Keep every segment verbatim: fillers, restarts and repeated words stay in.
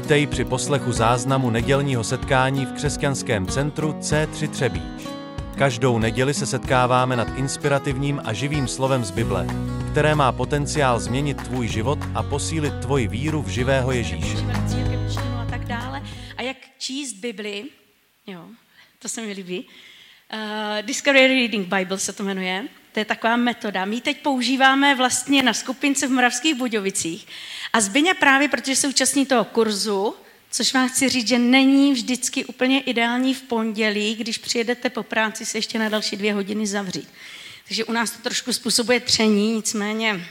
Vítej při poslechu záznamu nedělního setkání v křesťanském centru C tři Třebíč. Každou neděli se setkáváme nad inspirativním a živým slovem z Bible, které má potenciál změnit tvůj život a posílit tvoji víru v živého Ježíše. A tak dále. A jak číst Bibli, jo, to se mi líbí. Uh, Discovery Reading Bible se to jmenuje. To je taková metoda. My teď používáme vlastně na skupince v Moravských Budějovicích. A Zbyňa právě, protože se účastní toho kurzu, což vám chci říct, že není vždycky úplně ideální v pondělí, když přijedete po práci se ještě na další dvě hodiny zavřít. Takže u nás to trošku způsobuje tření, nicméně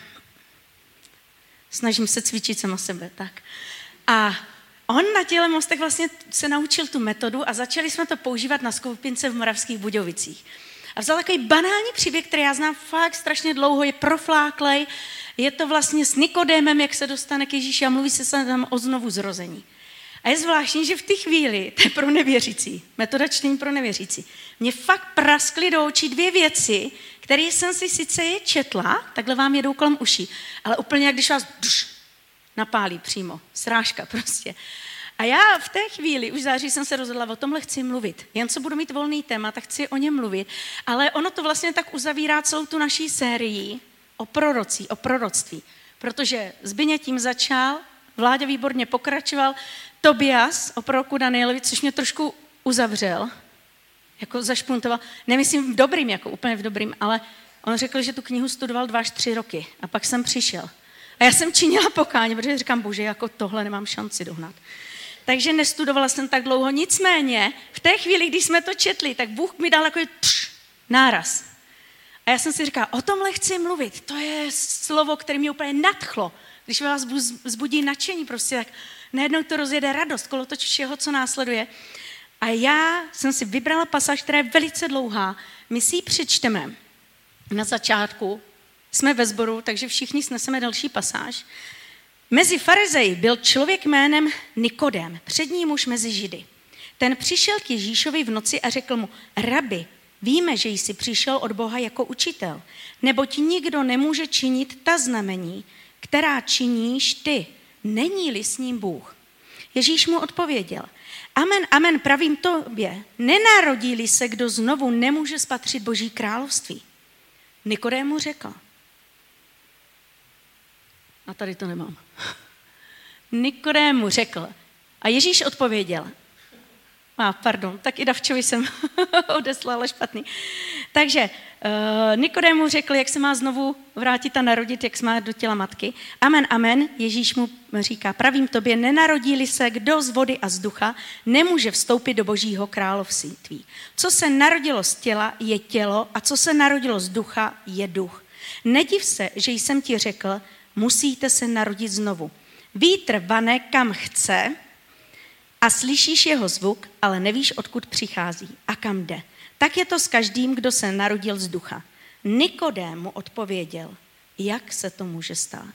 snažím se cvičit sama sebe. Tak. A on na těle mostech vlastně se naučil tu metodu a začali jsme to používat na skupince v Moravských Budějovicích. A vzal takový banální příběh, který já znám fakt strašně dlouho, je profláklej, je to vlastně s Nikodémem, jak se dostane k Ježíši a mluví se tam o znovu zrození. A je zvláštní, že v té chvíli, to je pro nevěřící, metoda čtení pro nevěřící, mě fakt praskly do očí dvě věci, které jsem si sice je četla, takhle vám jedou kolem uší, ale úplně jak když vás duš, napálí přímo, srážka prostě. A já v té chvíli, už v září jsem se rozhodla, o tomhle chci mluvit. Jen co budu mít volný téma, tak chci o něm mluvit. Ale ono to vlastně tak uzavírá celou tu naší sérii o prorocí, o proroctví. Protože Zbyně tím začal, Vláďa výborně pokračoval, Tobias o proroku Danielovi, což mě trošku uzavřel, jako zašpuntoval. Nemyslím v dobrým, jako úplně v dobrým, ale on řekl, že tu knihu studoval dva až tři roky. A pak jsem přišel. A já jsem činila pokání, protože říkám, bože, jako tohle nemám šanci dohnat. Takže nestudovala jsem tak dlouho. Nicméně, v té chvíli, když jsme to četli, tak Bůh mi dal takový tš, náraz. A já jsem si říkala, o tomhle chci mluvit. To je slovo, které mě úplně nadchlo. Když vás vzbudí nadšení, prostě tak najednou to rozjede radost, kolotoč všeho, co následuje. A já jsem si vybrala pasáž, která je velice dlouhá. My si ji přečteme. Na začátku jsme ve sboru, takže všichni sneseme další pasáž. Mezi farizeji byl člověk jménem Nikodém, přední muž mezi Židy. Ten přišel k Ježíšovi v noci a řekl mu, rabi, víme, že jsi přišel od Boha jako učitel, neboť nikdo nemůže činit ta znamení, která činíš ty, není-li s ním Bůh. Ježíš mu odpověděl, amen, amen, pravím tobě, nenarodí-li se, kdo znovu nemůže spatřit Boží království. Nikodém mu řekl, a tady to nemám. Nikodém mu řekl. A Ježíš odpověděl. A pardon, tak i Davčovi jsem odeslala špatný. Takže uh, Nikodém mu řekl, jak se má znovu vrátit a narodit, jak se má do těla matky. Amen, amen. Ježíš mu říká, pravím tobě, nenarodí-li se kdo z vody a z ducha, nemůže vstoupit do Božího království. Co se narodilo z těla, je tělo, a co se narodilo z ducha, je duch. Nediv se, že jsem ti řekl, musíte se narodit znovu. Vítr vane kam chce a slyšíš jeho zvuk, ale nevíš, odkud přichází a kam jde. Tak je to s každým, kdo se narodil z ducha. Nikodém mu odpověděl, jak se to může stát.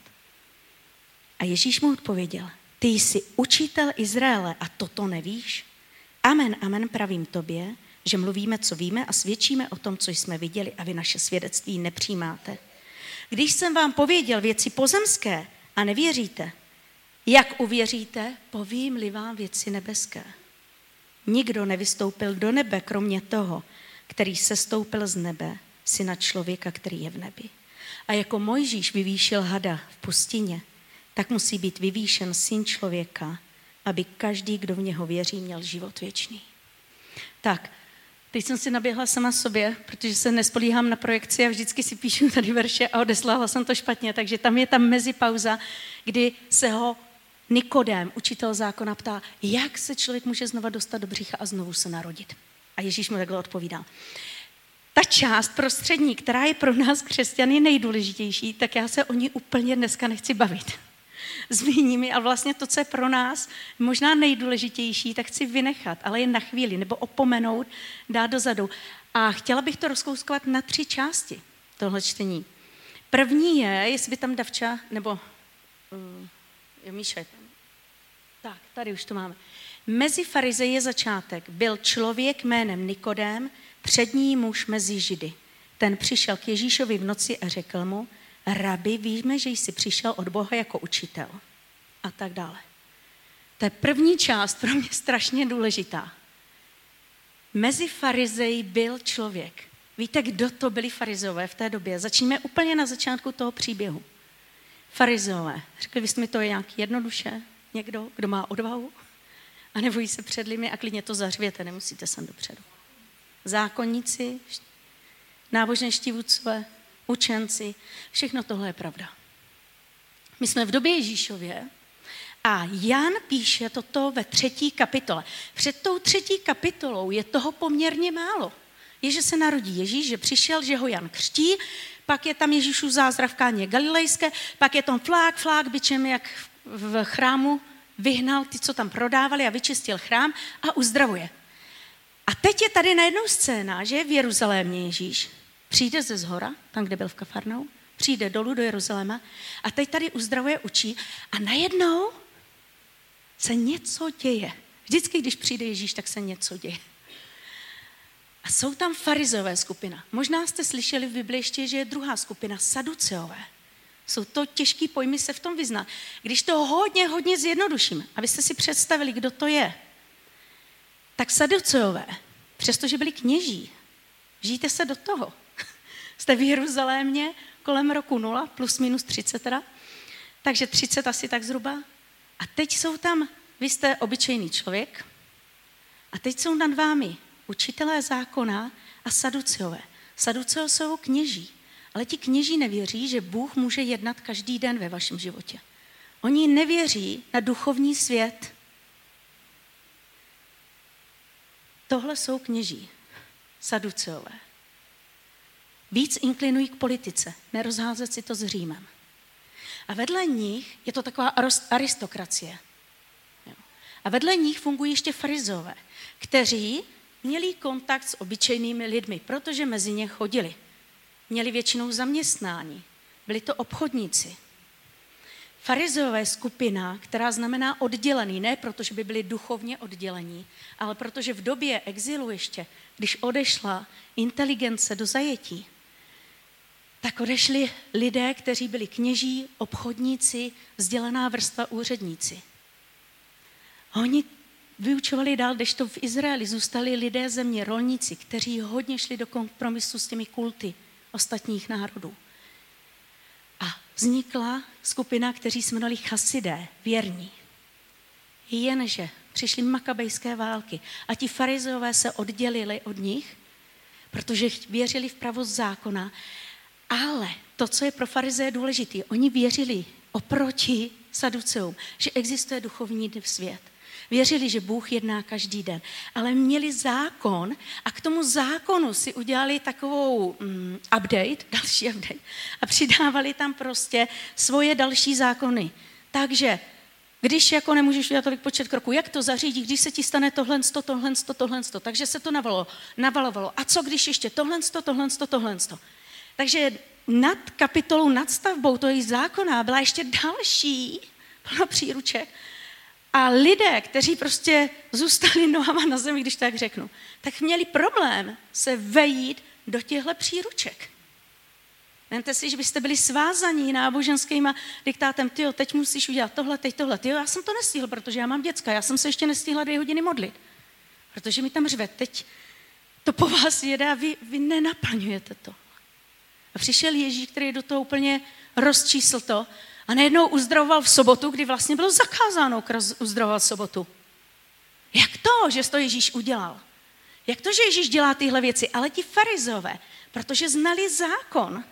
A Ježíš mu odpověděl, ty jsi učitel Izraele a toto nevíš? Amen, amen, pravím tobě, že mluvíme, co víme a svědčíme o tom, co jsme viděli a vy naše svědectví nepřijímáte. Když jsem vám pověděl věci pozemské a nevěříte, jak uvěříte, povím-li vám věci nebeské. Nikdo nevystoupil do nebe, kromě toho, který sestoupil z nebe, syna člověka, který je v nebi. A jako Mojžíš vyvýšil hada v pustině, tak musí být vyvýšen syn člověka, aby každý, kdo v něho věří, měl život věčný. Tak, teď jsem si naběhla sama sobě, protože se nespolíhám na projekci a vždycky si píšu tady verše a odeslala jsem to špatně, takže tam je tam mezipauza, kdy se ho Nikodém, učitel zákona, ptá, jak se člověk může znova dostat do břicha a znovu se narodit. A Ježíš mu takhle odpovídal. Ta část prostřední, která je pro nás křesťany nejdůležitější, tak já se o ní úplně dneska nechci bavit. Zmíním ji, ale vlastně to, co je pro nás možná nejdůležitější, tak chci vynechat, ale jen na chvíli, nebo opomenout, dát dozadu. A chtěla bych to rozkouskovat na tři části, tohle čtení. První je, jestli by tam Davča, nebo uh, jo, Míša je tam. Tak, tady už to máme. Mezi farizeji je začátek. Byl člověk jménem Nikodém, přední muž mezi Židy. Ten přišel k Ježíšovi v noci a řekl mu, rabi, víme, že jsi přišel od Boha jako učitel. A tak dále. To je první část pro mě strašně důležitá. Mezi farizeji byl člověk. Víte, kdo to byli farizové v té době? Začneme úplně na začátku toho příběhu. Farizové. Řekli byste mi, to je nějak jednoduše? Někdo, kdo má odvahu? A nebojí se před lidmi a klidně to zařvěte, nemusíte sem dopředu. Zákonníci, náboženští vůdcové, učenci, všechno tohle je pravda. My jsme v době Ježíšově a Jan píše toto ve třetí kapitole. Před tou třetí kapitolou je toho poměrně málo. Je, že se narodí Ježíš, že přišel, že ho Jan křtí, pak je tam Ježíšův zázrak v Káně Galilejské, pak je tam flák, flák bičem, jak v chrámu vyhnal ty, co tam prodávali a vyčistil chrám a uzdravuje. A teď je tady najednou scéna, že v Jeruzalémě Ježíš přijde ze zhora, tam, kde byl v Kafarnou, přijde dolů do Jeruzaléma a teď tady uzdravuje, učí a najednou se něco děje. Vždycky, když přijde Ježíš, tak se něco děje. A jsou tam farizové skupina. Možná jste slyšeli v Bibli ještě, že je druhá skupina, saduceové. Jsou to těžký pojmy se v tom vyznat. Když to hodně, hodně zjednoduším, abyste si představili, kdo to je, tak saduceové, přestože byli kněží, žijte se do toho. Jste v Jeruzalémě kolem roku nula, plus minus třicet teda, takže třicet asi tak zhruba. A teď jsou tam, vy jste obyčejný člověk, a teď jsou nad vámi učitelé zákona a saduceové. Saduceové jsou kněží, ale ti kněží nevěří, že Bůh může jednat každý den ve vašem životě. Oni nevěří na duchovní svět. Tohle jsou kněží, saduceové. Víc inklinují k politice, nerozházet si to s Římem. A vedle nich je to taková aristokracie. A vedle nich fungují ještě farizové, kteří měli kontakt s obyčejnými lidmi, protože mezi ně chodili. Měli většinou zaměstnání, byli to obchodníci. Farizové skupina, která znamená oddělený, ne protože by byli duchovně oddělení, ale protože v době exilu ještě, když odešla inteligence do zajetí, tak odešli lidé, kteří byli kněží, obchodníci, vzdělaná vrstva úředníci. A oni vyučovali dál, kdežto v Izraeli zůstali lidé země, rolníci, kteří hodně šli do kompromisu s těmi kulty ostatních národů. A vznikla skupina, kteří se jmenovali chasidé, věrní. Jenže přišly makabejské války a ti farizeové se oddělili od nich, protože věřili v pravost zákona, ale to, co je pro farizeje důležité, oni věřili oproti saduceům, že existuje duchovní svět. Věřili, že Bůh jedná každý den, ale měli zákon a k tomu zákonu si udělali takovou mm, update, další update a přidávali tam prostě svoje další zákony. Takže když jako nemůžeš udělat tolik počet kroků, jak to zařídí, když se ti stane tohle, tohle, tohle, takže se to navalo, navalovalo. A co když ještě tohle, tohle, tohle. Takže nad kapitolou, nad stavbou toho zákona byla ještě další plno příruček. A lidé, kteří prostě zůstali nohama na zemi, když tak řeknu, tak měli problém se vejít do těchto příruček. Vemte si, že byste byli svázaní náboženskýma diktátem, tyjo, teď musíš udělat tohle, teď tohle, tyjo, já jsem to nestihl, protože já mám děcka, já jsem se ještě nestihla dvě hodiny modlit, protože mi tam řve, teď to po vás jede a vy, vy nenaplňujete to. A přišel Ježíš, který do toho úplně rozčísl to a najednou uzdravoval v sobotu, kdy vlastně bylo zakázáno uzdravovat v sobotu. Jak to, že to Ježíš udělal? Jak to, že Ježíš dělá tyhle věci? Ale ti farizové, protože znali zákon,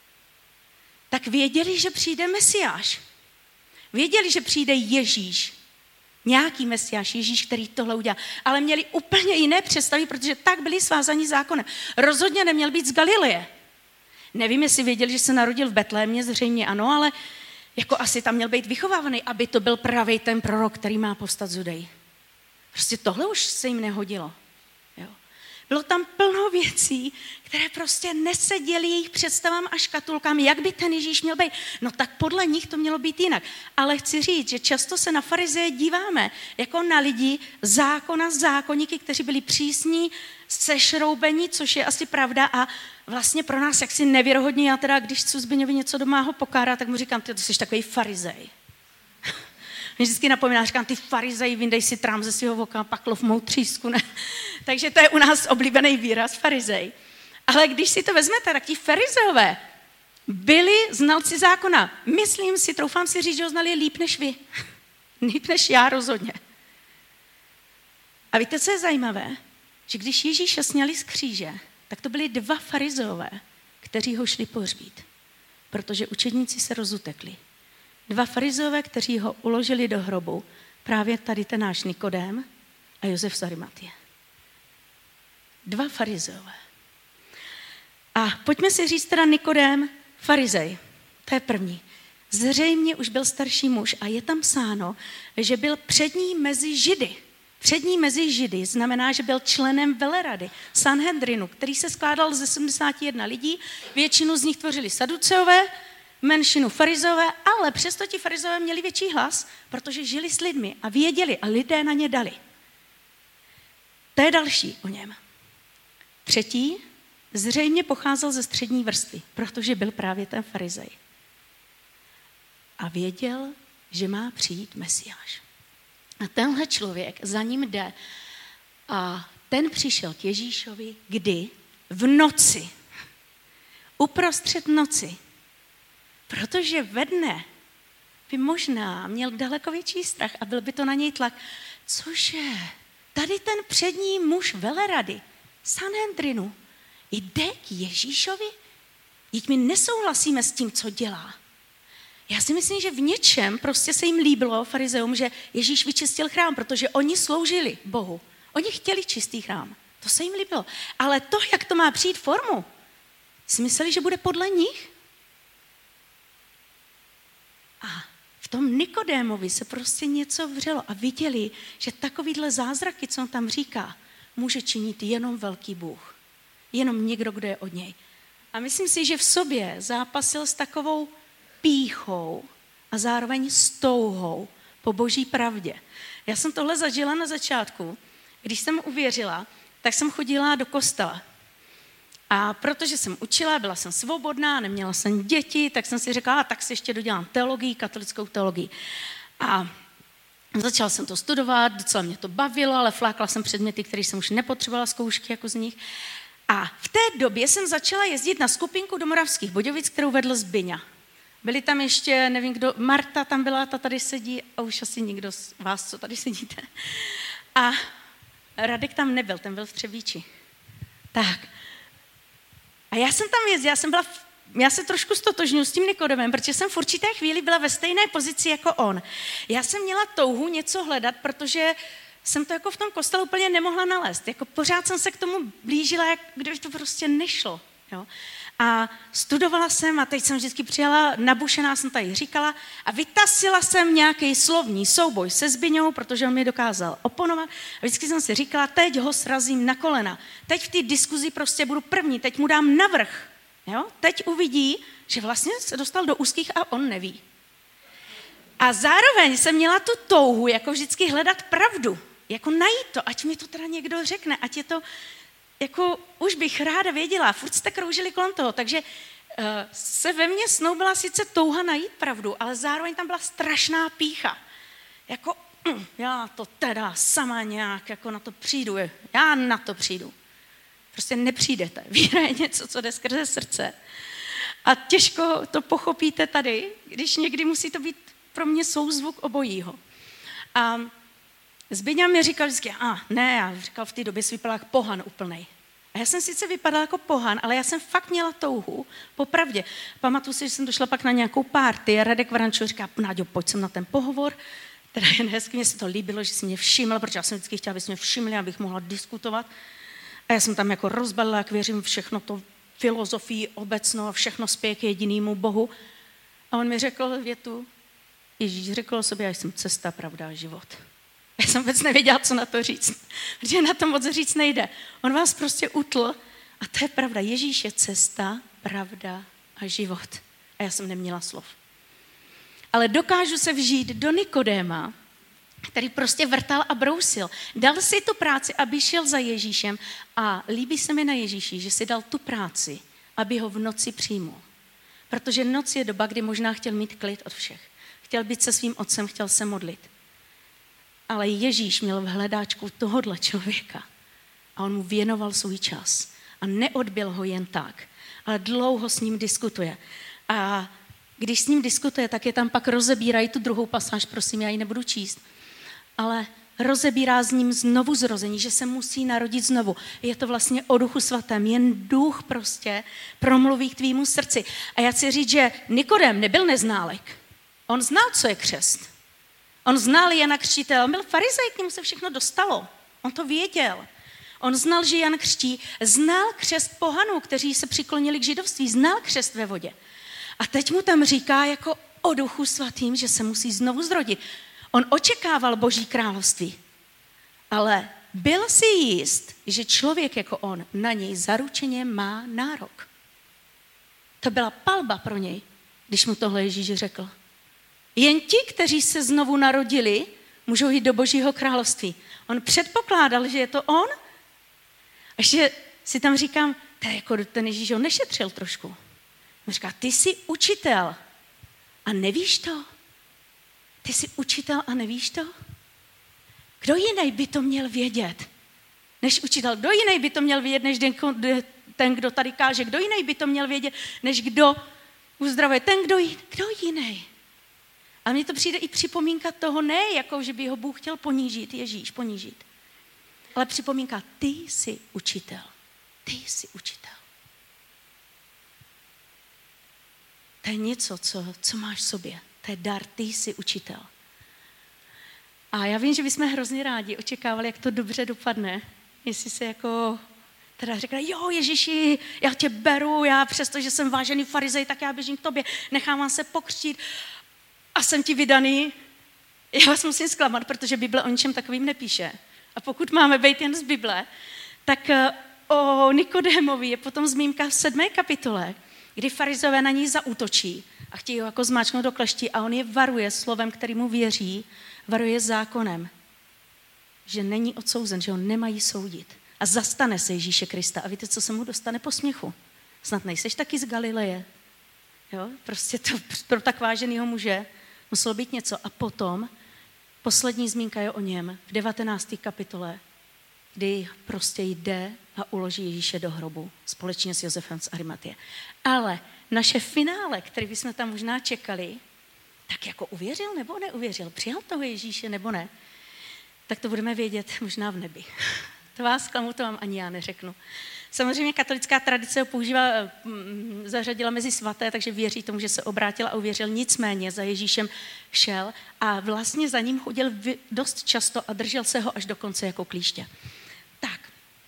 tak věděli, že přijde Mesiáš. Věděli, že přijde Ježíš. Nějaký Mesiáš, Ježíš, který tohle udělal. Ale měli úplně jiné představy, protože tak byli svázaní zákonem. Rozhodně neměl být z Galileje. Nevím, jestli věděli, že se narodil v Betlémě, zřejmě ano, ale jako asi tam měl být vychovávaný, aby to byl pravý ten prorok, který má povstat z Judeji. Prostě tohle už se jim nehodilo. Jo. Bylo tam plno věcí, které prostě neseděly jejich představám a škatulkám, jak by ten Ježíš měl být. No tak podle nich to mělo být jinak. Ale chci říct, že často se na farizeje díváme jako na lidi zákona, zákonníky, kteří byli přísní, sešroubení, což je asi pravda a vlastně pro nás jaksi nevěrohodně. Já teda, když chci Zbyňovi něco doma ho pokárat, tak mu říkám, ty to jsi takový farizej. Mě vždycky napomíná, říkám, ty farizeji, vyndej si trám ze svého voka, paklov mou třísku. Ne? Takže to je u nás oblíbený výraz, farizej. Ale když si to vezmete, tak ti farizeové byli znalci zákona. Myslím si, troufám si říct, že ho znali líp než vy. Líp než já rozhodně. A víte, co je zajímavé? Že když Ježíše sňali z kříže, tak to byli dva farizeové, kteří ho šli pohřbít, protože učedníci se rozutekli. Dva farizeové, kteří ho uložili do hrobu, právě tady ten náš Nikodém a Josef z Arimatie. Dva farizeové. A pojďme si říct teda Nikodém, farizej. To je první. Zřejmě už byl starší muž a je tam psáno, že byl přední mezi Židy. Přední mezi Židy znamená, že byl členem velerady Sanhedrinu, který se skládal ze sedmdesáti jednoho lidí, většinu z nich tvořili saduceové, menšinu farizeové, ale přesto ti farizeové měli větší hlas, protože žili s lidmi a věděli a lidé na ně dali. To je další o něm. Třetí zřejmě pocházel ze střední vrstvy, protože byl právě ten farizej. A věděl, že má přijít Mesiáš. A tenhle člověk za ním jde a ten přišel k Ježíšovi, kdy? V noci. Uprostřed noci. Protože ve dne by možná měl daleko větší strach a byl by to na něj tlak. Cože? Tady ten přední muž velerady, Sanhedrinu, jde k Ježíšovi? Vždyť my nesouhlasíme s tím, co dělá. Já si myslím, že v něčem prostě se jim líbilo farizeům, že Ježíš vyčistil chrám, protože oni sloužili Bohu. Oni chtěli čistý chrám. To se jim líbilo. Ale to, jak to má přijít formu, si mysleli, že bude podle nich? A v tom Nikodémovi se prostě něco vřelo a viděli, že takovýhle zázraky, co on tam říká, může činit jenom velký Bůh. Jenom někdo, kdo je od něj. A myslím si, že v sobě zápasil s takovou pýchou a zároveň s touhou po boží pravdě. Já jsem tohle zažila na začátku. Když jsem uvěřila, tak jsem chodila do kostela. A protože jsem učila, byla jsem svobodná, neměla jsem děti, tak jsem si řekla, tak si ještě dodělám teologii, katolickou teologii. A začala jsem to studovat, docela mě to bavilo, ale flákla jsem předměty, které jsem už nepotřebovala zkoušky jako z nich. A v té době jsem začala jezdit na skupinku do Moravských Budějovic, kterou vedl Zbyňa. Byli tam ještě, nevím kdo, Marta tam byla, ta tady sedí a už asi nikdo z vás, co tady sedíte. A Radek tam nebyl, ten byl v Třebíči. Tak. A já jsem tam jezdila, já jsem byla, v, já se trošku stotožňuji s tím Nikodemem, protože jsem v určité chvíli byla ve stejné pozici jako on. Já jsem měla touhu něco hledat, protože jsem to jako v tom kostelu úplně nemohla nalézt. Jako pořád jsem se k tomu blížila, jak kdyby to prostě nešlo. Jo? A studovala jsem a teď jsem vždycky přijela, nabušená jsem tady říkala a vytasila jsem nějaký slovní souboj se Zbyňou, protože on mi dokázal oponovat. A vždycky jsem si říkala, teď ho srazím na kolena. Teď v té diskuzi prostě budu první, teď mu dám navrch. Jo? Teď uvidí, že vlastně se dostal do úzkých a on neví. A zároveň jsem měla tu touhu, jako vždycky hledat pravdu. Jako najít to, ať mi to teda někdo řekne, ať je to, jako už bych ráda věděla, furt jste kroužili kolem toho, takže uh, se ve mně snoubila sice touha najít pravdu, ale zároveň tam byla strašná pýcha. Jako, mm, já to teda sama nějak jako na to přijdu, já na to přijdu. Prostě nepřijdete. Víra je něco, co jde skrze srdce. A těžko to pochopíte tady, když někdy musí to být pro mě souzvuk obojího. A Zbyňa mi říkal vždycky, a ne, já říkal, v té době jsi vypadala jako pohan úplnej. A já jsem sice vypadala jako pohan, ale já jsem fakt měla touhu, popravdě. Pamatuju si, že jsem došla pak na nějakou party a Radek Varančo říká, Náďo, pojď sem na ten pohovor. Teda jen hezky, mně se to líbilo, že si mě všiml, protože já jsem vždycky chtěla, aby si mě všimli, abych mohla diskutovat. A já jsem tam jako rozbalila, jak věřím všechno to filozofii obecnou a všechno spěje k jedinému Bohu. A on mi řekl větu, Ježíš řekl o sobě, já jsem cesta, pravda a život. Já jsem vůbec nevěděla, co na to říct, protože na to moc říct nejde. On vás prostě utl a to je pravda. Ježíš je cesta, pravda a život. A já jsem neměla slov. Ale dokážu se vžít do Nikodéma, který prostě vrtal a brousil. Dal si tu práci, aby šel za Ježíšem a líbí se mi na Ježíši, že si dal tu práci, aby ho v noci přijmul. Protože noc je doba, kdy možná chtěl mít klid od všech. Chtěl být se svým otcem, chtěl se modlit. Ale Ježíš měl v hledáčku tohodle člověka. A on mu věnoval svůj čas. A neodbil ho jen tak, ale dlouho s ním diskutuje. A když s ním diskutuje, tak je tam pak rozebírají tu druhou pasáž, prosím, já ji nebudu číst. Ale rozebírá s ním znovu zrození, že se musí narodit znovu. Je to vlastně o Duchu Svatém, jen duch prostě promluví k tvýmu srdci. A já chci říct, že Nikodem nebyl neználek. On znal, co je křest. On znal Jana Křtitele, on byl farizej, k němu se všechno dostalo. On to věděl. On znal, že Jan křtí, znal křest pohanů, kteří se přiklonili k židovství, znal křest ve vodě. A teď mu tam říká jako o Duchu Svatým, že se musí znovu zrodit. On očekával Boží království, ale byl si jist, že člověk jako on na něj zaručeně má nárok. To byla palba pro něj, když mu tohle Ježíš řekl. Jen ti, kteří se znovu narodili, můžou jít do Božího království. On předpokládal, že je to on. A že si tam říkám, to je jako ten Ježíš ho nešetřil trošku. On říká, ty jsi učitel a nevíš to? Ty jsi učitel a nevíš to? Kdo jiný by to měl vědět, než učitel? Kdo jiný by to měl vědět, než ten, kdo tady káže? Kdo jiný by to měl vědět, než kdo uzdravuje? Ten, kdo, kdo jiný? A mně to přijde i připomínka toho, ne jako, že by ho Bůh chtěl ponížit, Ježíš ponížit, ale připomínka, ty jsi učitel. Ty jsi učitel. To je něco, co, co máš v sobě. To je dar, ty jsi učitel. A já vím, že bychom hrozně rádi očekávali, jak to dobře dopadne. Jestli se jako teda řekne, jo Ježíši, já tě beru, já přesto, že jsem vážený farizej, tak já běžím k tobě, nechám se pokřtít a jsem ti vydaný. Já vás musím zklamat, protože Bible o ničem takovým nepíše. A pokud máme být jen z Bible, tak o Nikodémovi je potom zmínka v sedmé kapitole, kdy farizové na něj zaútočí a chtějí ho jako zmáčknout do kleští a on je varuje slovem, kterému věří, varuje zákonem, že není odsouzen, že ho nemají soudit. A zastane se Ježíše Krista. A víte, co se mu dostane po směchu? Snad nejseš taky z Galileje. Jo? Prostě to pro tak váženýho muže muselo být něco. A potom poslední zmínka je o něm v devatenácté kapitole, kdy prostě jde a uloží Ježíše do hrobu společně s Josefem z Arimatie. Ale naše finále, který bychom tam možná čekali, tak jako uvěřil nebo neuvěřil, přijal toho Ježíše nebo ne, tak to budeme vědět možná v nebi. To vás zklamu, to vám ani já neřeknu. Samozřejmě katolická tradice ho používá, zařadila mezi svaté, takže věří tomu, že se obrátil a uvěřil. Nicméně za Ježíšem šel a vlastně za ním chodil dost často a držel se ho až do konce jako klíště. Tak,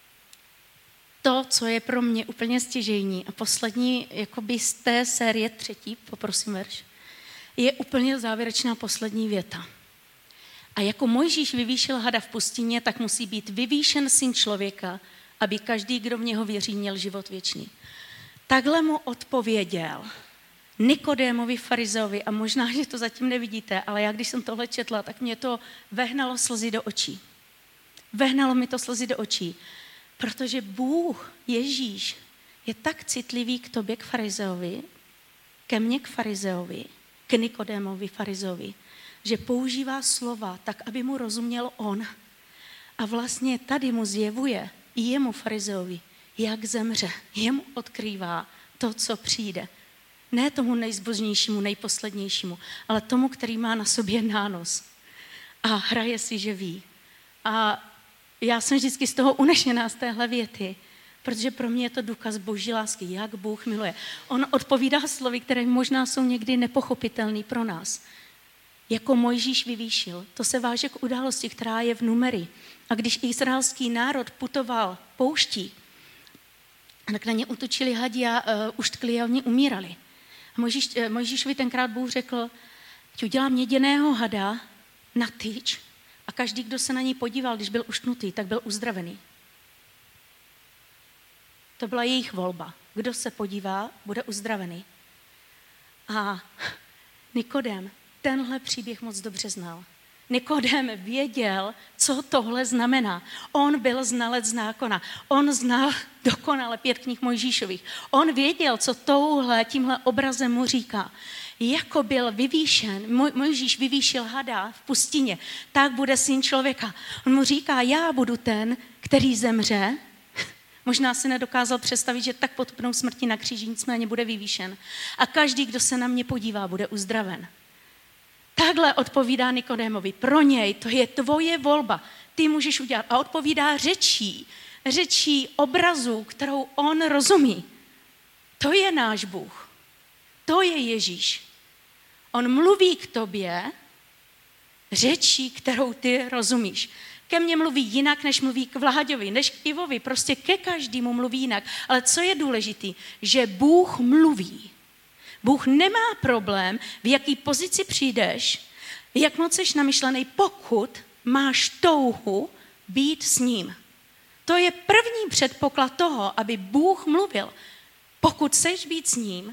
to, co je pro mě úplně stěžejní a poslední, jakoby z té série třetí, poprosím verš, je úplně závěrečná poslední věta. A jako Mojžíš vyvýšil hada v pustině, tak musí být vyvýšen syn člověka, aby každý, kdo v něho věří, měl život věčný. Takhle mu odpověděl Nikodémovi farizeovi a možná, že to zatím nevidíte, ale já, když jsem tohle četla, tak mě to vehnalo slzy do očí. Vehnalo mi to slzy do očí, protože Bůh, Ježíš, je tak citlivý k tobě, k farizeovi, ke mně, k farizeovi, k Nikodémovi farizeovi, že používá slova tak, aby mu rozuměl on. A vlastně tady mu zjevuje i jemu farizeovi, jak zemře. Jemu odkrývá to, co přijde. Ne tomu nejzbožnějšímu, nejposlednějšímu, ale tomu, který má na sobě nános. A hraje si, že ví. A já jsem vždycky z toho unešená z téhle věty, protože pro mě je to důkaz Boží lásky, jak Bůh miluje. On odpovídá slovy, které možná jsou někdy nepochopitelné pro nás. Jako Mojžíš vyvýšil. To se váže k události, která je v Numeri. A když izraelský národ putoval pouští, tak na ně útočili hadi a uh, uštkli a oni umírali. A Mojžíš, uh, Mojžíšovi tenkrát Bůh řekl, ti udělám měděného hada na tyč a každý, kdo se na něj podíval, když byl uštnutý, tak byl uzdravený. To byla jejich volba. Kdo se podívá, bude uzdravený. A Nikodém tenhle příběh moc dobře znal. Nikodém věděl, co tohle znamená. On byl znalec zákona. On znal dokonale pět knih Mojžíšových. On věděl, co touhle, tímhle obrazem mu říká. jako byl vyvýšen, Moj, Mojžíš vyvýšil hada v pustině, tak bude syn člověka. On mu říká, já budu ten, který zemře. Možná si nedokázal představit, že tak potupnou smrti na kříži, nicméně bude vyvýšen. A každý, kdo se na mě podívá, bude uzdraven. Takhle odpovídá Nikodémovi. Pro něj to je tvoje volba. Ty můžeš udělat. A odpovídá řečí, řečí obrazu, kterou on rozumí. To je náš Bůh. To je Ježíš. On mluví k tobě řečí, kterou ty rozumíš. Ke mně mluví jinak, než mluví k Vláďovi, než k Ivovi. Prostě ke každému mluví jinak. Ale co je důležitý? Že Bůh mluví. Bůh nemá problém, v jaký pozici přijdeš, jak moc jsi namyšlený, pokud máš touhu být s ním. To je první předpoklad toho, aby Bůh mluvil. Pokud chceš být s ním,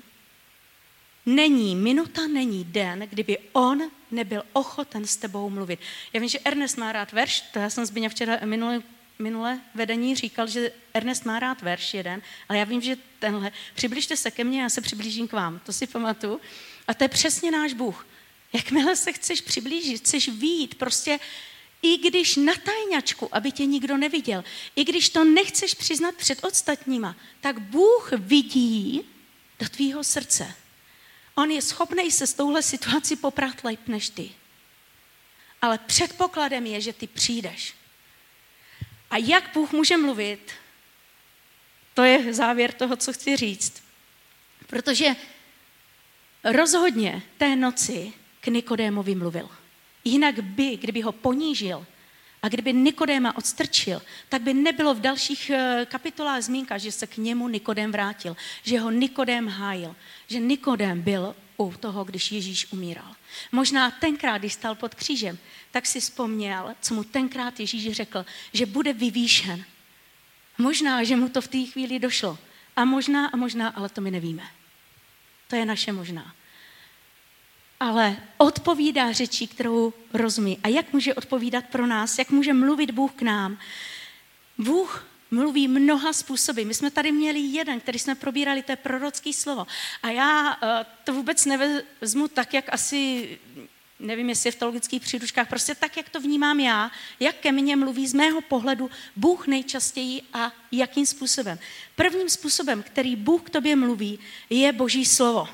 není minuta, není den, kdyby on nebyl ochoten s tebou mluvit. Já vím, že Ernest má rád verš, to já jsem Zbyňa včera minule, minule vedení říkal, že Ernest má rád verš jeden, ale já vím, že tenhle, přibližte se ke mně, já se přiblížím k vám, to si pamatuju. A to je přesně náš Bůh. Jakmile se chceš přiblížit, chceš vyjít, prostě i když na tajňačku, aby tě nikdo neviděl, i když to nechceš přiznat před ostatníma, tak Bůh vidí do tvýho srdce. On je schopný se s touhle situací poprat lépe než ty. Ale předpokladem je, že ty přijdeš. A jak Bůh může mluvit, to je závěr toho, co chci říct. Protože rozhodně té noci k Nikodémovi mluvil. Jinak by, kdyby ho ponížil a kdyby Nikodéma odstrčil, tak by nebylo v dalších kapitolách zmínka, že se k němu Nikodém vrátil, že ho Nikodém hájil, že Nikodém byl u toho, když Ježíš umíral. Možná tenkrát, když stál pod křížem, tak si vzpomněl, co mu tenkrát Ježíš řekl, že bude vyvýšen. Možná, že mu to v té chvíli došlo. A možná, a možná, ale to my nevíme. To je naše možná. Ale odpovídá řečí, kterou rozumí. A jak může odpovídat pro nás? Jak může mluvit Bůh k nám? Bůh mluví mnoha způsoby. My jsme tady měli jeden, který jsme probírali, to je prorocké slovo. A já to vůbec nevezmu tak, jak asi, nevím, jestli je v teologických příručkách, prostě tak, jak to vnímám já, jak ke mně mluví z mého pohledu Bůh nejčastěji a jakým způsobem. Prvním způsobem, který Bůh k tobě mluví, je Boží slovo.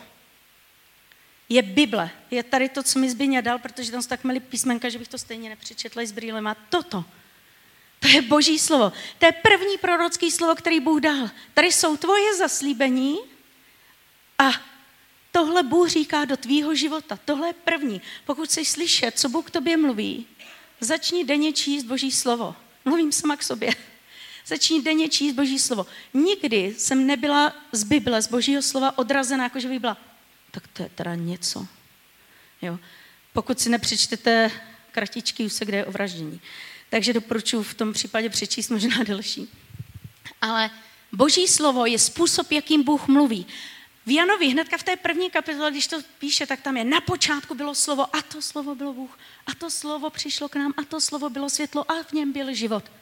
Je Bible. Je tady to, co mi Zbyňa dal, protože tam jsou tak malý písmenka, že bych to stejně nepřečetla i s brýlema. Toto. To je Boží slovo. To je první prorocké slovo, který Bůh dal. Tady jsou tvoje zaslíbení a tohle Bůh říká do tvýho života. Tohle je první. Pokud chceš slyšet, co Bůh k tobě mluví, začni denně číst Boží slovo. Mluvím sama k sobě. Začni denně číst Boží slovo. Nikdy jsem nebyla z Bible, z Božího slova odrazená, jakože by byla, tak to je teda něco. Jo. Pokud si nepřečtete kratičký úsek, kde je o vraždění. Takže doporučuji v tom případě přečíst možná delší. Ale Boží slovo je způsob, jakým Bůh mluví. V Janovi, hnedka v té první kapitole, když to píše, tak tam je, na počátku bylo slovo a to slovo bylo Bůh. A to slovo přišlo k nám a to slovo bylo světlo a v něm byl život.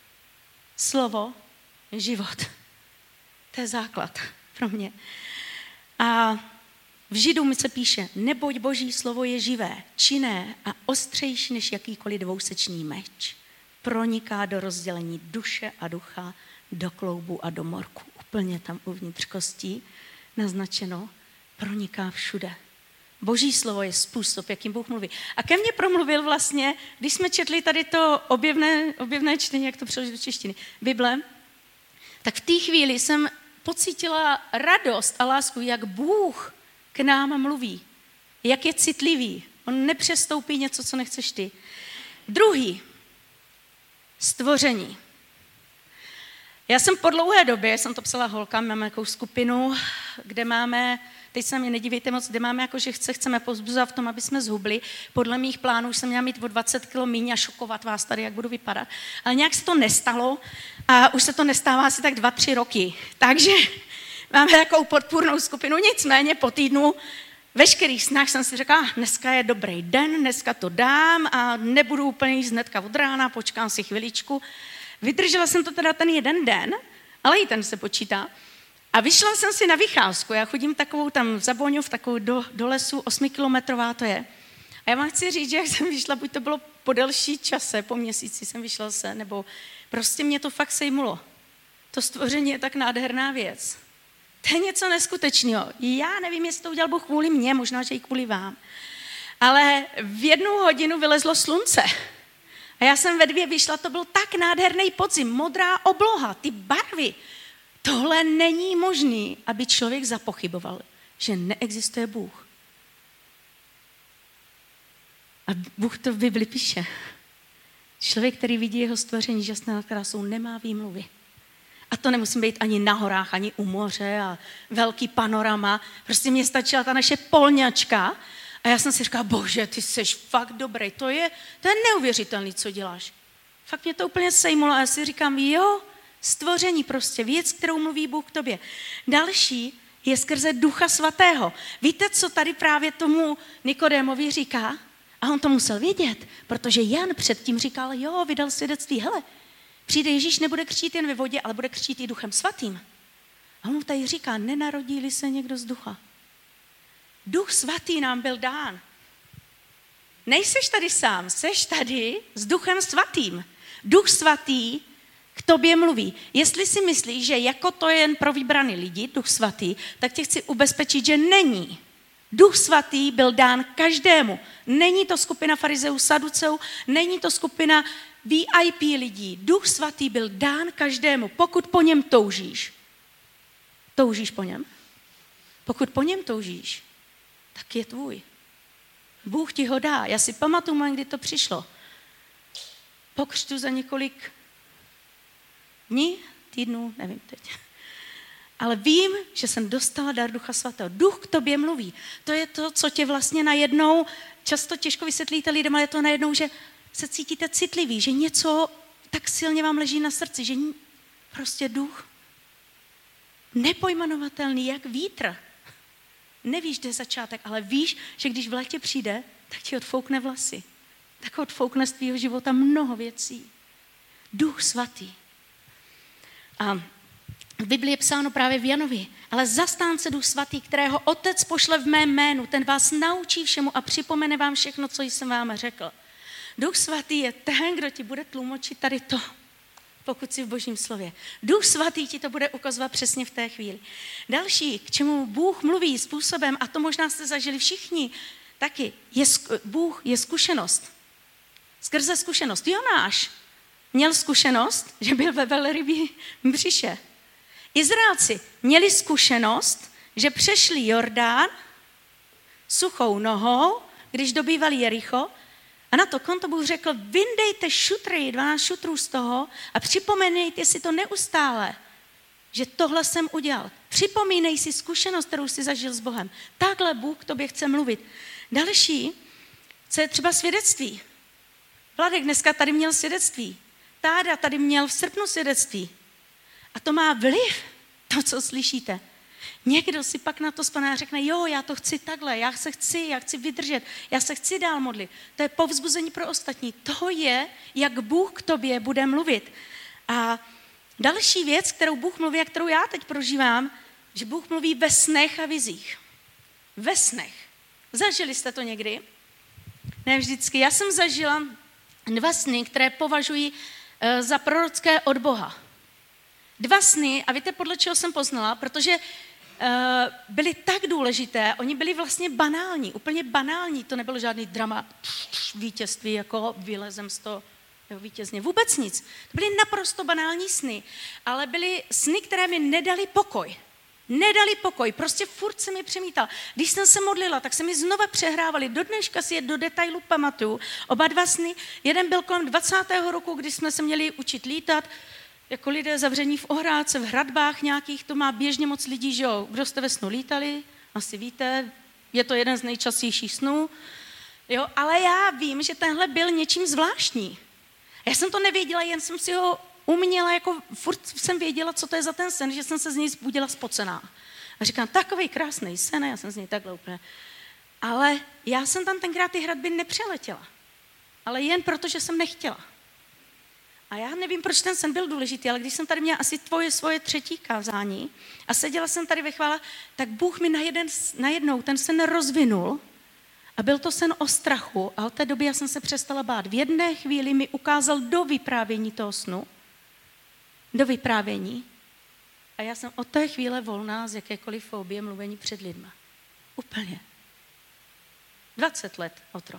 Slovo je život. To je základ pro mě. A v Židům se píše, neboť Boží slovo je živé, činné a ostřejší než jakýkoliv dvousečný meč. Proniká do rozdělení duše a ducha, do kloubu a do morku. Úplně tam uvnitř kostí naznačeno, proniká všude. Boží slovo je způsob, jakým Bůh mluví. A ke mně promluvil vlastně, když jsme četli tady to objevné, objevné čtení, jak to přeložit do češtiny, Bible, tak v té chvíli jsem pocítila radost a lásku, jak Bůh k nám mluví. Jak je citlivý. On nepřestoupí něco, co nechceš ty. Druhý. Stvoření. Já jsem po dlouhé době, jsem to psala holkám, máme nějakou skupinu, kde máme, teď se mě nedívejte moc, kde máme jako, že chce, chceme povzbuzovat v tom, aby jsme zhubli. Podle mých plánů už jsem měla mít o dvacet kilo míň a šokovat vás tady, jak budu vypadat. Ale nějak se to nestalo a už se to nestává asi tak dva, tři roky. Takže máme takovou podpůrnou skupinu, nicméně po týdnu veškerých snách jsem si řekla, dneska je dobrý den, dneska to dám a nebudu úplně jíst hnedka od rána, počkám si chviličku. Vydržela jsem to teda ten jeden den, ale i ten se počítá. A vyšla jsem si na vycházku, já chodím takovou tam za Boňov, takovou do, do lesu, osmikilometrová to je. A já vám chci říct, že jak jsem vyšla, buď to bylo po delší čase, po měsíci jsem vyšla se, nebo prostě mě to fakt sejmulo. To stvoření je tak nádherná věc. To je něco neskutečného. Já nevím, jestli to udělal Bůh kvůli mně, možná, že i kvůli vám. Ale v jednu hodinu vylezlo slunce. A já jsem ve dvě vyšla, to byl tak nádherný podzim, modrá obloha, ty barvy. Tohle není možný, aby člověk zapochyboval, že neexistuje Bůh. A Bůh to v Bibli píše. Člověk, který vidí jeho stvoření žasné nad krásou, nemá výmluvy. A to nemusím být ani na horách, ani u moře a velký panorama. Prostě mě stačila ta naše polňačka a já jsem si říkala, bože, ty jsi fakt dobrý, to je, to je neuvěřitelný, co děláš. Fakt mě to úplně sejmulo a já si říkám, jo, stvoření prostě, věc, kterou mluví Bůh k tobě. Další je skrze Ducha Svatého. Víte, co tady právě tomu Nikodémovi říká? A on to musel vědět, protože Jan předtím říkal, jo, vydal svědectví, hele, přijde Ježíš, nebude křtít jen ve vodě, ale bude křtít i Duchem Svatým. A on mu tady říká, nenarodí-li se někdo z ducha. Duch Svatý nám byl dán. Nejseš tady sám, seš tady s Duchem Svatým. Duch Svatý k tobě mluví. Jestli si myslíš, že jako to je jen pro vybraný lidi, Duch Svatý, tak tě chci ubezpečit, že není. Duch Svatý byl dán každému. Není to skupina farizeů, saduceů, není to skupina V I P lidí. Duch Svatý byl dán každému, pokud po něm toužíš. Toužíš po něm? Pokud po něm toužíš, tak je tvůj. Bůh ti ho dá. Já si pamatuju, kdy to přišlo. Po křtu za několik dní, týdnů, nevím teď. Ale vím, že jsem dostala dar Ducha Svatého. Duch k tobě mluví. To je to, co tě vlastně najednou, často těžko vysvětlíte lidem, ale je to najednou, že se cítíte citliví, že něco tak silně vám leží na srdci, že prostě duch nepojmenovatelný, jak vítr. Nevíš, kde je začátek, ale víš, že když v létě přijde, tak ti odfoukne vlasy. Tak odfoukne z tvýho života mnoho věcí. Duch Svatý. A v Biblii je psáno právě v Janovi, ale zastánce Duch Svatý, kterého Otec pošle v mém jménu, ten vás naučí všemu a připomene vám všechno, co jsem vám řekl. Duch Svatý je ten, kdo ti bude tlumočit tady to, pokud jsi v Božím slově. Duch Svatý ti to bude ukazovat přesně v té chvíli. Další, k čemu Bůh mluví způsobem, a to možná jste zažili všichni, taky, je, Bůh je zkušenost. Skrze zkušenost. Jonáš měl zkušenost, že byl ve velrybí břiše. Izraelci měli zkušenost, že přešli Jordán suchou nohou, když dobývali Jericho, a na to konto Bůh řekl, vyndejte šutry, dvanáct šutrů z toho a připomenejte si to neustále, že tohle jsem udělal. Připomínej si zkušenost, kterou jsi zažil s Bohem. Takhle Bůh k tobě chce mluvit. Další, co je třeba svědectví. Vladek dneska tady měl svědectví. Táda tady měl v srpnu svědectví. A to má vliv, to, co slyšíte. Někdo si pak na to vzpomene a řekne, jo, já to chci takhle, já se chci, já chci vydržet, já se chci dál modlit. To je povzbuzení pro ostatní. To je, jak Bůh k tobě bude mluvit. A další věc, kterou Bůh mluví a kterou já teď prožívám, že Bůh mluví ve snech a vizích. Ve snech. Zažili jste to někdy? Ne vždycky. Já jsem zažila dva sny, které považuji uh, za prorocké od Boha. Dva sny, a víte, podle čeho jsem poznala? Protože uh, byly tak důležité, oni byli vlastně banální, úplně banální, to nebylo žádný drama, vítězství, jako vylezem z toho vítězně, vůbec nic. To byly naprosto banální sny, ale byly sny, které mi nedali pokoj. Nedali pokoj, prostě furt se mi přemítal. Když jsem se modlila, tak se mi znova přehrávali. Do dneška si je do detailu pamatuju. Oba dva sny, jeden byl kolem dvacátého roku, kdy jsme se měli učit lítat, jako lidé zavření v ohrádce, v hradbách nějakých, to má běžně moc lidí, že jo. Kdo jste ve snu lítali, asi víte, je to jeden z nejčastějších snů. Jo, ale já vím, že tenhle byl něčím zvláštní. Já jsem to nevěděla, jen jsem si ho uměla, jako furt jsem věděla, co to je za ten sen, že jsem se z něj zbudila spocená. A říkám, takovej krásný sen, já jsem z něj takhle úplně. Ale já jsem tam tenkrát ty hradby nepřeletěla. Ale jen proto, že jsem nechtěla. A já nevím, proč ten sen byl důležitý, ale když jsem tady měla asi tvoje svoje třetí kázání a seděla jsem tady ve chvále, tak Bůh mi najeden, najednou ten sen rozvinul a byl to sen o strachu a od té doby já jsem se přestala bát. V jedné chvíli mi ukázal do vyprávění toho snu, do vyprávění a já jsem od té chvíle volná z jakékoliv fobie mluvení před lidma. Úplně. dvacet let otrok.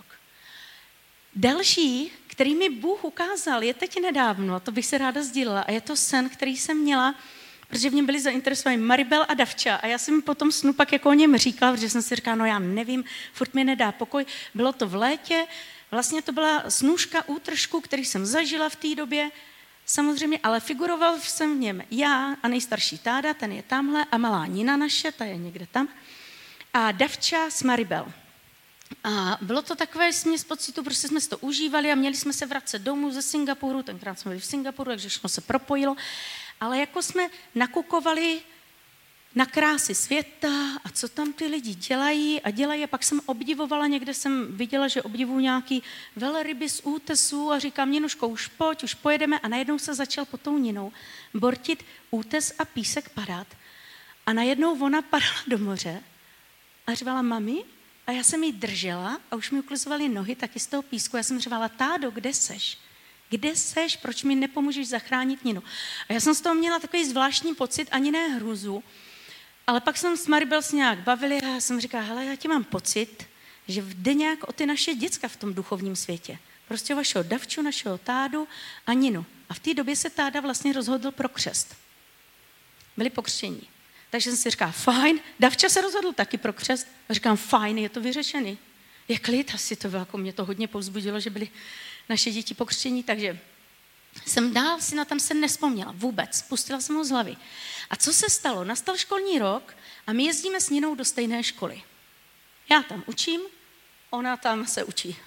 Další, který mi Bůh ukázal, je teď nedávno, to bych se ráda sdílela, a je to sen, který jsem měla, protože v něm byli zainteresovaní Maribel a Davča a já jsem mi potom snu pak jako o něm říkala, protože jsem si říkala, no já nevím, furt mi nedá pokoj. Bylo to v létě, vlastně to byla snůška útržku, který jsem zažila v té době, samozřejmě, ale figuroval jsem v něm já a nejstarší táda, ten je tamhle, a malá Nina naše, ta je někde tam, a Davča s Maribel. A bylo to takové směs pocitu, prostě jsme si to užívali a měli jsme se vracet domů ze Singapuru, tenkrát jsme byli v Singapuru, takže všechno se propojilo, ale jako jsme nakukovali na krásy světa a co tam ty lidi dělají a dělají a pak jsem obdivovala, někde jsem viděla, že obdivuju nějaký velryby z útesů a říkám, Ninuško, už pojď, už pojedeme a najednou se začal pod tou Ninou bortit útes a písek padat a najednou ona padala do moře a řvala, mami, a já jsem jí držela a už mi uklizovaly nohy taky z toho písku. Já jsem řvala, tádo, kde seš? Kde seš? Proč mi nepomůžeš zachránit Ninu? A já jsem z toho měla takový zvláštní pocit, ani ne hruzu, ale pak jsem s Maribel s nějak bavili a já jsem říkala, hele, já ti mám pocit, že jde nějak o ty naše děcka v tom duchovním světě. Prostě o vašeho Davču, našeho tádu a Ninu. A v té době se táda vlastně rozhodl pro křest. Byli pokřtění. Takže jsem si říkala, fajn, Davča se rozhodl taky pro křest. A říkám, fajn, je to vyřešený. Je klid, asi to bylo, jako mě to hodně povzbudilo, že byly naše děti pokřtění, takže jsem dál si na ten sen nespomněla, vůbec. Pustila jsem ho z hlavy. A co se stalo? Nastal školní rok a my jezdíme s Ninou do stejné školy. Já tam učím, ona tam se učí.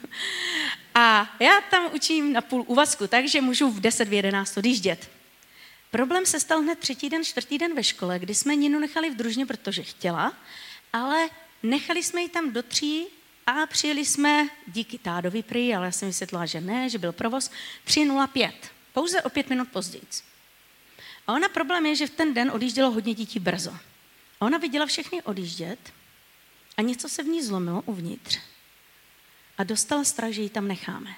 A já tam učím na půl úvazku, takže můžu v deset, v jedenáct odjíždět. Problém se stal hned třetí den, čtvrtý den ve škole, kdy jsme Ninu nechali v družině, protože chtěla, ale nechali jsme ji tam do tří a přijeli jsme díky tádovi prý, ale já jsem vysvětlila, že ne, že byl provoz, tři nula pět, pouze o pět minut později. A ona problém je, že v ten den odjíždělo hodně dětí brzo. A ona viděla všechny odjíždět a něco se v ní zlomilo uvnitř. A dostala strach, že ji tam necháme.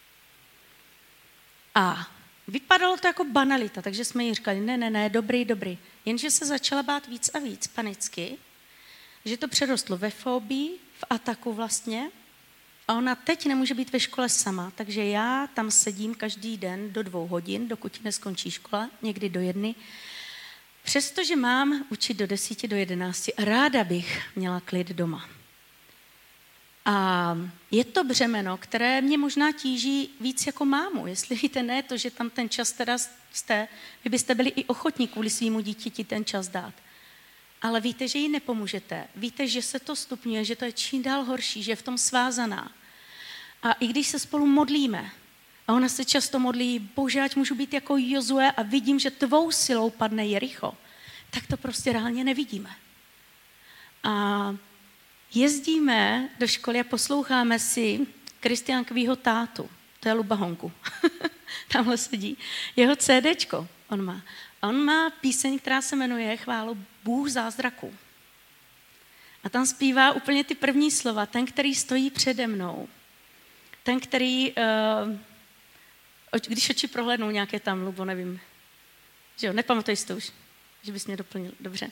A vypadalo to jako banalita, takže jsme jí říkali, ne, ne, ne, dobrý, dobrý. Jenže se začala bát víc a víc panicky, že to přerostlo ve fobii, v ataku vlastně. A ona teď nemůže být ve škole sama, takže já tam sedím každý den do dvou hodin, dokud neskončí škola, někdy do jedny. Přestože mám učit do desíti, do jedenácti, ráda bych měla klid doma. A je to břemeno, které mě možná tíží víc jako mámu. Jestli víte, ne to, že tam ten čas teda jste, vy byste byli i ochotní kvůli svýmu dítěti ten čas dát. Ale víte, že jí nepomůžete. Víte, že se to stupňuje, že to je čím dál horší, že je v tom svázaná. A i když se spolu modlíme, a ona se často modlí, bože, ať můžu být jako Jozue a vidím, že tvou silou padne Jericho, tak to prostě reálně nevidíme. A jezdíme do školy a posloucháme si Kristiánkovýho tátu, to je Luba Honku, tamhle sedí, jeho CDčko on má. On má píseň, která se jmenuje Chválu Bůh zázraků. A tam zpívá úplně ty první slova, ten, který stojí přede mnou, ten, který, uh, když oči prohlédnou nějaké tam, Lubo, nevím, že jo, nepamatuješ to už, že bys mě doplnil, dobře.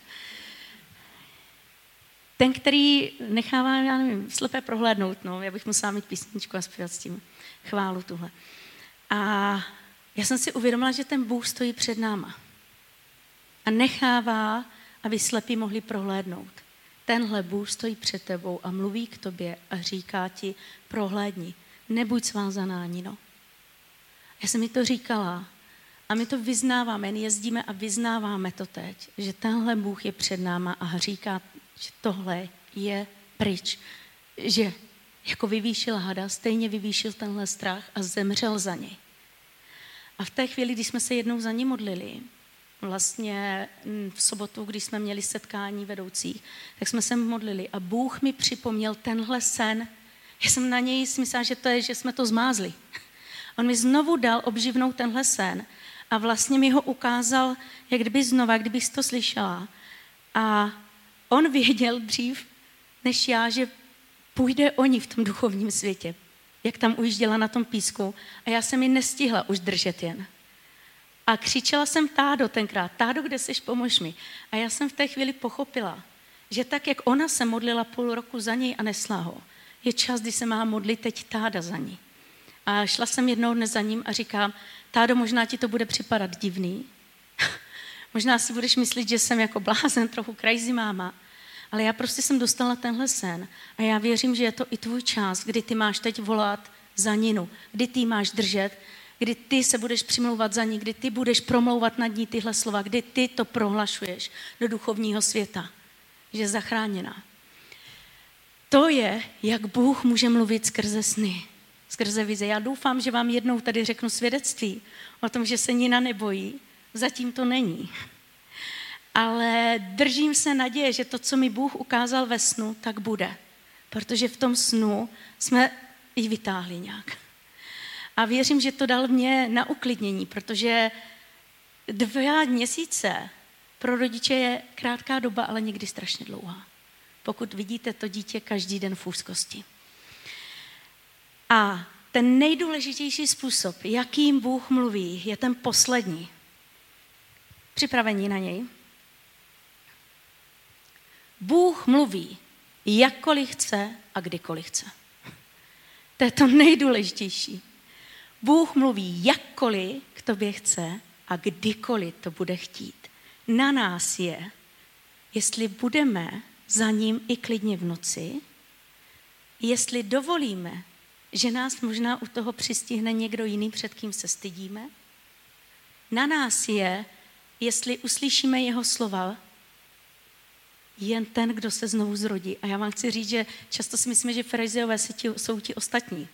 Ten, který nechává, já nevím, slepé prohlédnout, no, já bych musela mít písničku a zpívat s tím chválu tuhle. A já jsem si uvědomila, že ten Bůh stojí před náma a nechává, aby slepí mohli prohlédnout. Tenhle Bůh stojí před tebou a mluví k tobě a říká ti, prohlédni, nebuď svázaná, Nino. Já jsem mi to říkala a my to vyznáváme, jen jezdíme a vyznáváme to teď, že tenhle Bůh je před náma a říká, že tohle je pryč, že jako vyvýšil hada, stejně vyvýšil tenhle strach a zemřel za něj. A v té chvíli, když jsme se jednou za ní modlili, vlastně v sobotu, když jsme měli setkání vedoucích, tak jsme se modlili a Bůh mi připomněl tenhle sen. Já jsem na něj si myslela, že to je, že jsme to zmázli. On mi znovu dal obživnout tenhle sen a vlastně mi ho ukázal, jak kdyby znova, kdybych to slyšela. A on věděl dřív, než já, že půjde o ní v tom duchovním světě, jak tam ujížděla na tom písku a já jsem ji nestihla už držet jen. A křičela jsem Tádo tenkrát, Tádo, kde seš, pomož mi. A já jsem v té chvíli pochopila, že tak, jak ona se modlila půl roku za něj a nesla ho, je čas, kdy se má modlit teď Táda za ní. A šla jsem jednou dne za ním a říkám, Tádo, možná ti to bude připadat divný. Možná si budeš myslet, že jsem jako blázen, trochu crazy máma, ale já prostě jsem dostala tenhle sen a já věřím, že je to i tvůj čas, kdy ty máš teď volat za Ninu, kdy ty máš držet, kdy ty se budeš přimlouvat za ní, kdy ty budeš promlouvat nad ní tyhle slova, kdy ty to prohlašuješ do duchovního světa, že je zachráněná. To je, jak Bůh může mluvit skrze sny, skrze vize. Já doufám, že vám jednou tady řeknu svědectví o tom, že se Nina nebojí. Zatím to není. Ale držím se naděje, že to, co mi Bůh ukázal ve snu, tak bude. Protože v tom snu jsme ji vytáhli nějak. A věřím, že to dal mě na uklidnění, protože dva měsíce pro rodiče je krátká doba, ale někdy strašně dlouhá. Pokud vidíte to dítě každý den v úzkosti. A ten nejdůležitější způsob, jakým Bůh mluví, je ten poslední. Připravení na něj? Bůh mluví, jakkoliv chce a kdykoliv chce. To je to nejdůležitější. Bůh mluví, jakkoliv k tobě chce a kdykoliv to bude chtít. Na nás je, jestli budeme za ním i klidně v noci, jestli dovolíme, že nás možná u toho přistihne někdo jiný, před kým se stydíme. Na nás je, jestli uslyšíme jeho slova, jen ten, kdo se znovu zrodí. A já vám chci říct, že často si myslíme, že farizeové jsou ti ostatní.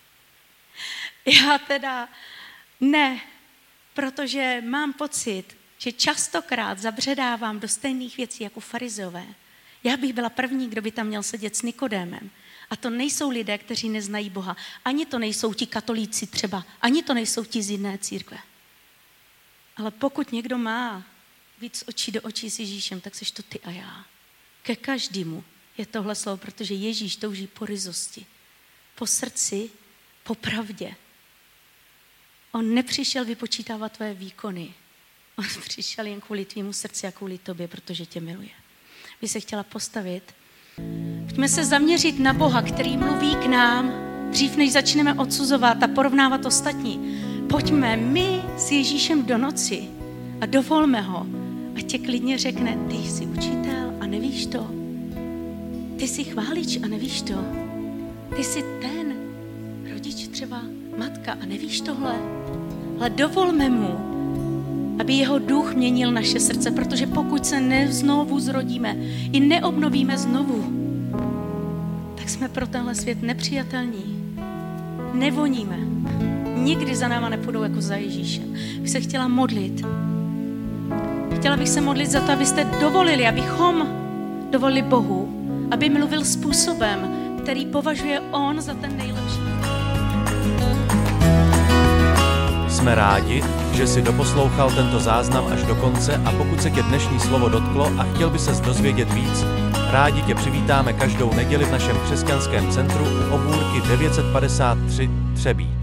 Já teda ne, protože mám pocit, že častokrát zabředávám do stejných věcí jako farizeové. Já bych byla první, kdo by tam měl sedět s Nikodémem. A to nejsou lidé, kteří neznají Boha. Ani to nejsou ti katolíci třeba, ani to nejsou ti z jiné církve. Ale pokud někdo má víc očí do očí s Ježíšem, tak seš to ty a já. Ke každému je tohle slovo, protože Ježíš touží po ryzosti, po srdci, po pravdě. On nepřišel vypočítávat tvoje výkony. On přišel jen kvůli tvýmu srdci a kvůli tobě, protože tě miluje. By se chtěla postavit. Pojďme se zaměřit na Boha, který mluví k nám, dřív než začneme odsuzovat a porovnávat ostatní. Pojďme my s Ježíšem do noci a dovolme ho, ať tě klidně řekne, ty jsi učitel a nevíš to. Ty jsi chválič a nevíš to. Ty jsi ten rodič třeba, matka a nevíš tohle. Ale dovolme mu, aby jeho duch měnil naše srdce, protože pokud se ne znovu zrodíme i neobnovíme znovu, tak jsme pro tenhle svět nepřijatelní. Nevoníme. Nikdy za náma nepůjdou jako za Ježíšem. Bych se chtěla modlit. Chtěla bych se modlit za to, abyste dovolili, abychom dovolili Bohu, aby mluvil způsobem, který považuje on za ten nejlepší. Jsme rádi, že jsi doposlouchal tento záznam až do konce a pokud se tě dnešní slovo dotklo a chtěl by ses dozvědět víc, rádi tě přivítáme každou neděli v našem křesťanském centru u obůrky devět set padesát tři Třebíč.